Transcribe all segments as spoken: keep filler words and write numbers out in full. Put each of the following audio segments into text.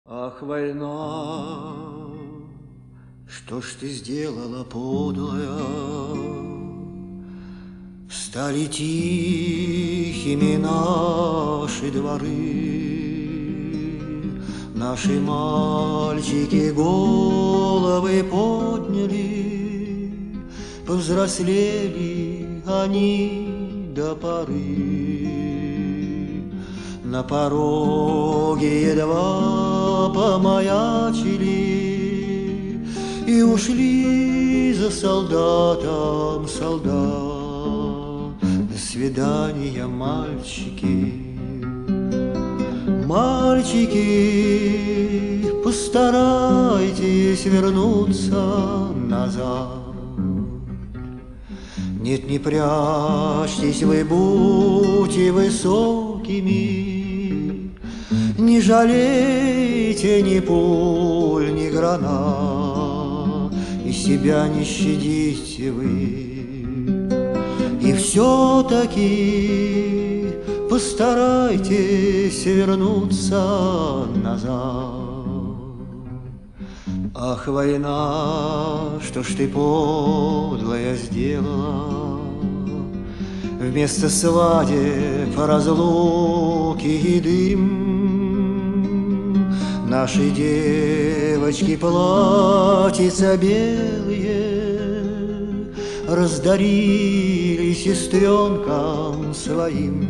Ах, война, что ж ты сделала, подлая? Стали тихими наши дворы, наши мальчики головы подняли, повзрослели они до поры. На пороге едва помаячили и ушли за солдатом солдат. До свидания, мальчики, мальчики, постарайтесь вернуться назад. Нет, не прячьтесь вы, будьте высокими, не жалейте ни пуль, ни гранат, и себя не щадите вы. И все-таки постарайтесь вернуться назад. Ах, война, что ж ты подлая сделала? Вместо свадеб, разлуки и дым наши девочки платьица белые раздарили сестренкам своим.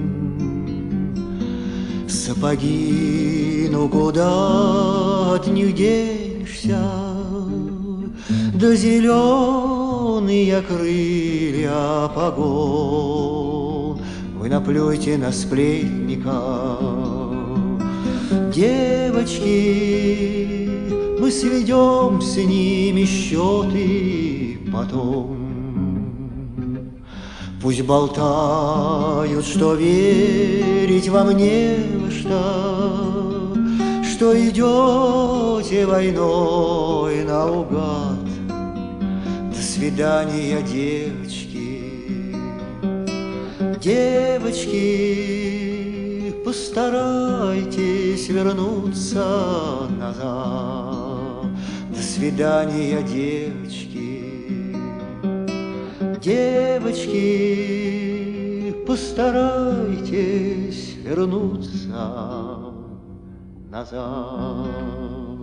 Сапоги, ну куда от них денешься? Да зеленые крылья погон вы наплюйте на сплетника. Девочки, мы сведем с ними счеты потом. Пусть болтают, что верить вам не во что, что идете войной наугад. До свидания, девочки, девочки, постарайтесь вернуться назад. До свидания, девочки, девочки, постарайтесь вернуться назад.